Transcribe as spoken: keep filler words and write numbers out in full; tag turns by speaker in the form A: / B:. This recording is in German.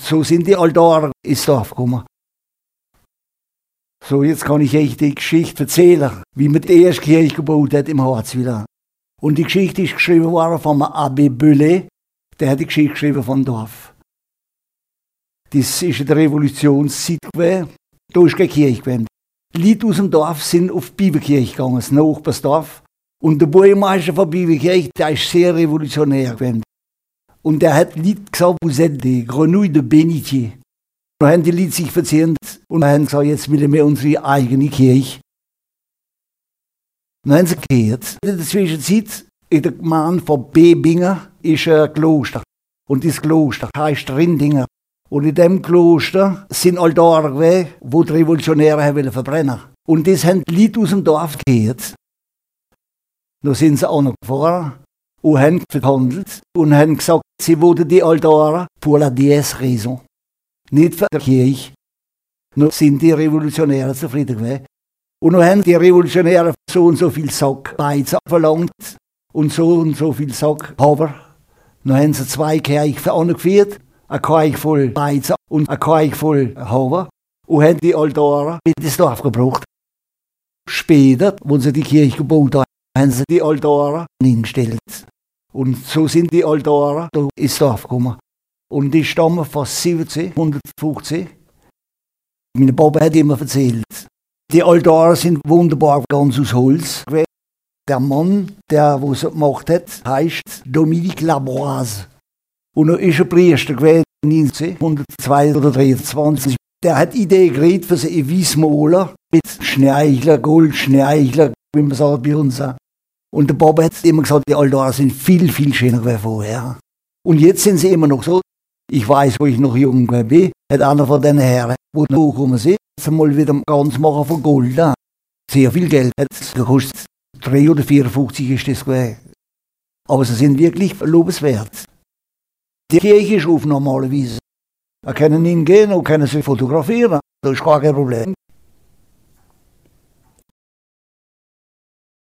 A: so sind die Altare ins Dorf gekommen. So, jetzt kann ich euch die Geschichte erzählen, wie man die erste Kirche gebaut hat im Harzwiller. Und die Geschichte ist geschrieben worden von Abbé Böllet, der hat die Geschichte geschrieben vom Dorf. Das ist in der Revolutionszeit gewesen, da ist keine Kirche gewesen. Die Leute aus dem Dorf sind auf die Bibelkirche gegangen, das Nachbarsdorf. Und der Bürgermeister von der Bibelkirche, der ist sehr revolutionär gewesen. Und der hat Leute gesagt, vous êtes des Grenouilles de Bénitier. Dann haben die Leute sich verzehrt und haben gesagt, jetzt will wir unsere eigene Kirche. Dann haben sie gekehrt. In der Zwischenzeit, in der Gemeinde von Bebingen, ist ein Kloster. Und das Kloster heißt Rindinger. Und in diesem Kloster sind Altare gewesen, wo die Revolutionäre wollten verbrennen. Und das haben die Leute aus dem Dorf gekehrt. Da sind sie auch noch gefahren und haben verhandelt und haben gesagt, sie wollten die Altare pour la déesse raison. Nicht für die Kirche. Dann sind die Revolutionäre zufrieden gewesen. Und dann haben die Revolutionäre so und so viel Sack Weizen verlangt und so und so viel Sack Haber. Dann haben sie zwei Kirchen angeführt, eine Kirche voll Weizen und eine Kirche voll Haber, und haben die Altare in das Dorf gebracht. Später, als sie die Kirche gebaut haben, haben sie die Altare hingestellt. Und so sind die Altare da ins Dorf gekommen. Und die stammen von siebzehnhundertfünfzehn. Mein Papa hat immer erzählt, die Altare sind wunderbar ganz aus Holz. Der Mann, der es gemacht hat, heißt Dominique Labroise. Und er ist ein Priester gewesen, neunzehnhundertzwei oder dreiundzwanzig. Der hat Idee gekriegt für seine Wiesmaler mit Schneichler, Goldschneichler, wie man sagt bei uns. Und der Papa hat immer gesagt, die Altare sind viel, viel schöner gewesen vorher. Und jetzt sind sie immer noch so. Ich weiß, wo ich noch jung war, hat einer von den Herren, wo nachgekommen sind, mal wieder ganz machen von Gold. Sehr viel Geld hat es gekostet. drei oder vierundfünfzig ist das gewesen. Aber sie sind wirklich lobenswert. Die Kirche ist auf normalerweise. Da können hingehen und können sich fotografieren. Das ist gar kein Problem.